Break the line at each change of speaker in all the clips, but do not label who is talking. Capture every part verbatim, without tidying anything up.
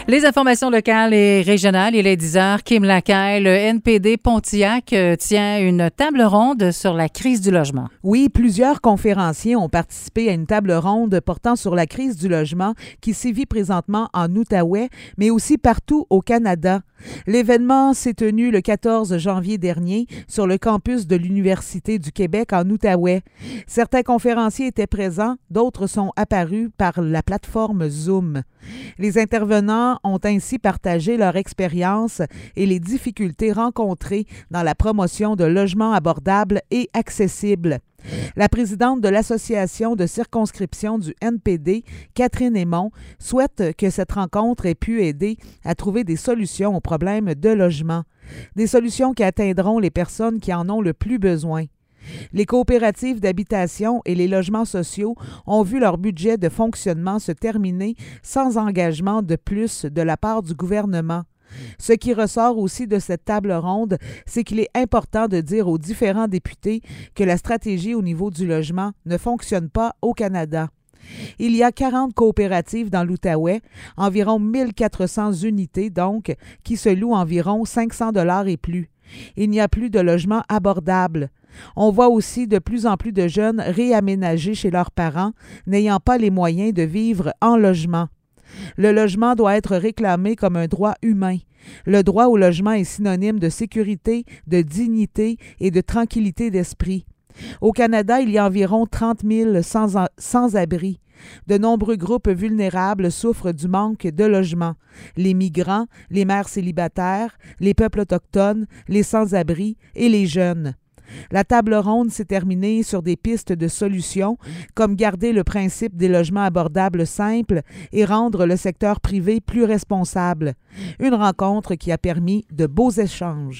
Les informations locales et régionales, il est dix heures. Kim Lacaille, le N P D Pontiac euh, tient une table ronde sur la crise du logement.
Oui, plusieurs conférenciers ont participé à une table ronde portant sur la crise du logement qui sévit présentement en Outaouais, mais aussi partout au Canada. L'événement s'est tenu le quatorze janvier dernier sur le campus de l'Université du Québec en Outaouais. Certains conférenciers étaient présents, d'autres sont apparus par la plateforme Zoom. Les intervenants ont ainsi partagé leur expérience et les difficultés rencontrées dans la promotion de logements abordables et accessibles. La présidente de l'Association de circonscription du N P D, Catherine Aymon, souhaite que cette rencontre ait pu aider à trouver des solutions aux problèmes de logement, des solutions qui atteindront les personnes qui en ont le plus besoin. Les coopératives d'habitation et les logements sociaux ont vu leur budget de fonctionnement se terminer sans engagement de plus de la part du gouvernement. Ce qui ressort aussi de cette table ronde, c'est qu'il est important de dire aux différents députés que la stratégie au niveau du logement ne fonctionne pas au Canada. Il y a quarante coopératives dans l'Outaouais, environ mille quatre cents unités donc, qui se louent environ cinq cents dollars et plus. Il n'y a plus de logements abordables. On voit aussi de plus en plus de jeunes réaménager chez leurs parents, n'ayant pas les moyens de vivre en logement. Le logement doit être réclamé comme un droit humain. Le droit au logement est synonyme de sécurité, de dignité et de tranquillité d'esprit. Au Canada, il y a environ trente mille sans- sans-abri. De nombreux groupes vulnérables souffrent du manque de logement. Les migrants, les mères célibataires, les peuples autochtones, les sans-abri et les jeunes. La table ronde s'est terminée sur des pistes de solutions, comme garder le principe des logements abordables simples et rendre le secteur privé plus responsable. Une rencontre qui a permis de beaux échanges.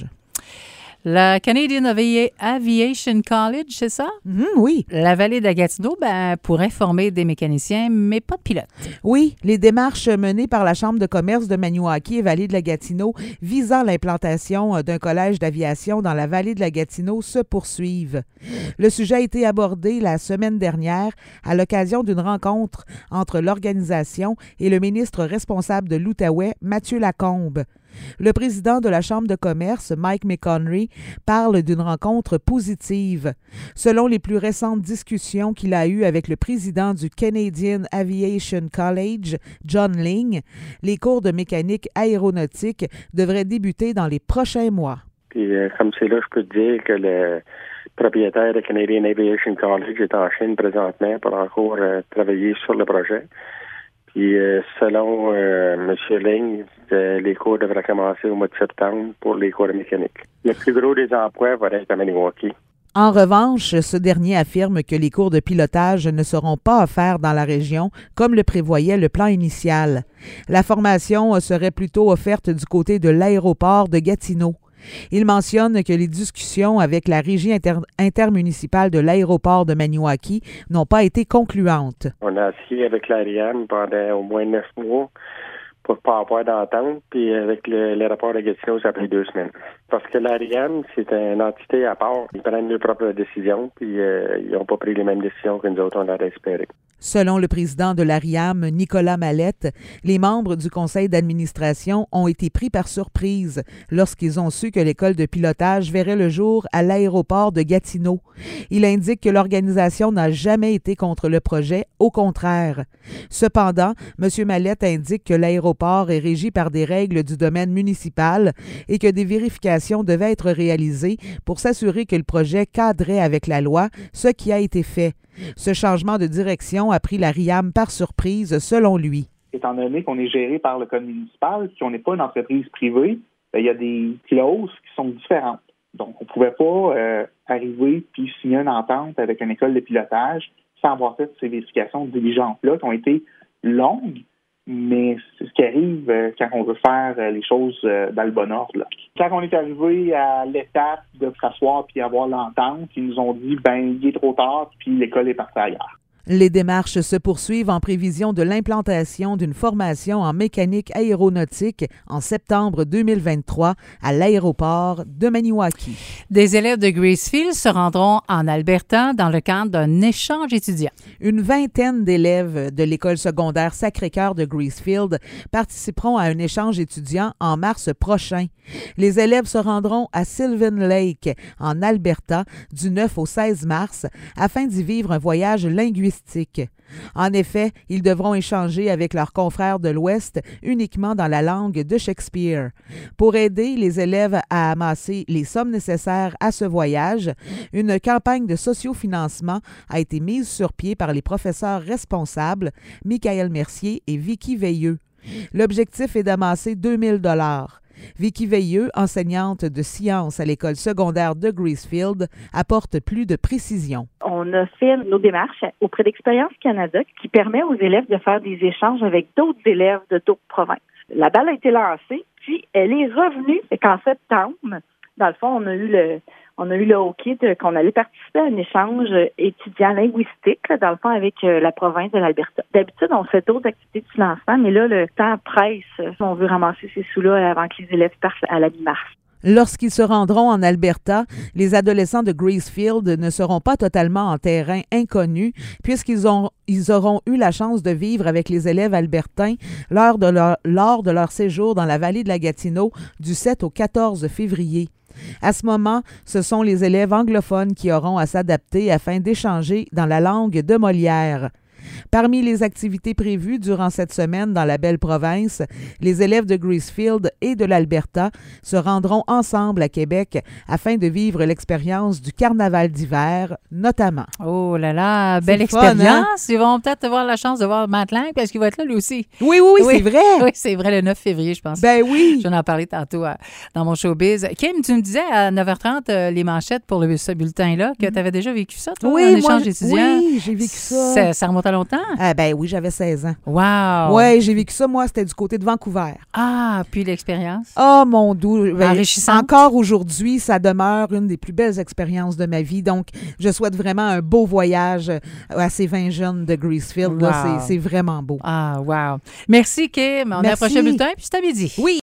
La Canadian Avi- Aviation College, c'est ça?
Mmh, oui.
La vallée de la Gatineau ben, pourrait former des mécaniciens, mais pas de pilotes.
Oui, les démarches menées par la Chambre de commerce de Maniwaki et Vallée de la Gatineau visant l'implantation d'un collège d'aviation dans la vallée de la Gatineau se poursuivent. Le sujet a été abordé la semaine dernière à l'occasion d'une rencontre entre l'organisation et le ministre responsable de l'Outaouais, Mathieu Lacombe. Le président de la Chambre de commerce, Mike McConry, parle d'une rencontre positive. Selon les plus récentes discussions qu'il a eues avec le président du Canadian Aviation College, John Ling, les cours de mécanique aéronautique devraient débuter dans les prochains mois.
Puis, euh, comme c'est là, je peux te dire que le propriétaire de Canadian Aviation College est en Chine présentement pour encore euh, travailler sur le projet. Puis, euh, selon euh, M. Ling, euh, les cours devraient commencer au mois de septembre pour les cours de mécanique. Le plus gros des emplois va être à Maniwaki.
En revanche, ce dernier affirme que les cours de pilotage ne seront pas offerts dans la région comme le prévoyait le plan initial. La formation serait plutôt offerte du côté de l'aéroport de Gatineau. Il mentionne que les discussions avec la régie inter- intermunicipale de l'aéroport de Maniwaki n'ont pas été concluantes.
On a assis avec l'Ariane pendant au moins neuf mois pour pas avoir d'entente, puis avec le, l'aéroport de Gatineau, ça a pris deux semaines. Parce que l'Ariane, c'est une entité à part. Ils prennent leurs propres décisions, puis euh, ils n'ont pas pris les mêmes décisions que nous autres, on l'aurait espéré.
Selon le président de l'A R I A M, Nicolas Mallette, les membres du conseil d'administration ont été pris par surprise lorsqu'ils ont su que l'école de pilotage verrait le jour à l'aéroport de Gatineau. Il indique que l'organisation n'a jamais été contre le projet, au contraire. Cependant, M. Mallette indique que l'aéroport est régi par des règles du domaine municipal et que des vérifications devaient être réalisées pour s'assurer que le projet cadrait avec la loi, ce qui a été fait. Ce changement de direction a pris la R I A M par surprise, selon lui.
Étant donné qu'on est géré par le code municipal, qu'on n'est pas une entreprise privée, bien, il y a des clauses qui sont différentes. Donc, on ne pouvait pas euh, arriver puis signer une entente avec une école de pilotage sans avoir fait ces vérifications diligentes-là qui ont été longues, mais c'est ce qui arrive euh, quand on veut faire euh, les choses euh, dans le bon ordre. Là. Quand on est arrivé à l'étape de s'asseoir puis avoir l'entente, ils nous ont dit ben il est trop tard puis l'école est partie ailleurs.
Les démarches se poursuivent en prévision de l'implantation d'une formation en mécanique aéronautique en septembre deux mille vingt-trois à l'aéroport de Maniwaki.
Des élèves de Gracefield se rendront en Alberta dans le cadre d'un échange étudiant.
Une vingtaine d'élèves de l'école secondaire Sacré-Cœur de Gracefield participeront à un échange étudiant en mars prochain. Les élèves se rendront à Sylvan Lake, en Alberta, du neuf au seize mars, afin d'y vivre un voyage linguistique. En effet, ils devront échanger avec leurs confrères de l'Ouest uniquement dans la langue de Shakespeare. Pour aider les élèves à amasser les sommes nécessaires à ce voyage, une campagne de sociofinancement a été mise sur pied par les professeurs responsables, Michael Mercier et Vicky Veilleux. L'objectif est d'amasser deux mille dollars. Vicky Veilleux, enseignante de sciences à l'école secondaire de Gracefield, apporte plus de précision.
On a fait nos démarches auprès d'Expérience Canada qui permet aux élèves de faire des échanges avec d'autres élèves de d'autres provinces. La balle a été lancée, puis elle est revenue. Fait qu'en septembre, dans le fond, on a eu le on a eu le hockey de, qu'on allait participer à un échange étudiant linguistique, là, dans le fond, avec euh, la province de l'Alberta. D'habitude, on fait d'autres activités de financement, mais là, le temps presse. On veut ramasser ces sous-là avant que les élèves partent à la mi-mars.
Lorsqu'ils se rendront en Alberta, les adolescents de Gracefield ne seront pas totalement en terrain inconnu, puisqu'ils ont, ils auront eu la chance de vivre avec les élèves albertains lors de leur, lors de leur séjour dans la vallée de la Gatineau du sept au quatorze février. À ce moment, ce sont les élèves anglophones qui auront à s'adapter afin d'échanger dans la langue de Molière. Parmi les activités prévues durant cette semaine dans la belle province, les élèves de Gracefield et de l'Alberta se rendront ensemble à Québec afin de vivre l'expérience du carnaval d'hiver, notamment.
Oh là là, belle
C'est fun,
expérience.
hein?
Ils vont peut-être avoir la chance de voir Matt Lang parce qu'il va être là lui aussi.
Oui, oui, oui, c'est vrai.
Oui, c'est vrai, le neuf février, je pense.
Ben oui.
Je vais en parler tantôt euh, dans mon showbiz. Kim, tu me disais à neuf heures trente euh, les manchettes pour le, ce bulletin-là, que tu avais déjà vécu ça, toi,
Oui,
en
moi,
échange étudiant.
Oui, j'ai vécu ça.
Ça, ça remonte à longtemps?
Ah ben oui, j'avais seize ans.
Wow!
Oui, j'ai vécu ça, moi, c'était du côté de Vancouver.
Ah, puis l'expérience?
Oh mon doux! Ben,
Enrichissante.
encore aujourd'hui, ça demeure une des plus belles expériences de ma vie. Donc, je souhaite vraiment un beau voyage à ces vingt jeunes de Gracefield. Là,
Wow.
c'est, c'est vraiment beau.
Ah, wow. Merci, Kim. On a
Merci.
approché le bulletin, puis c'est à midi.
Oui!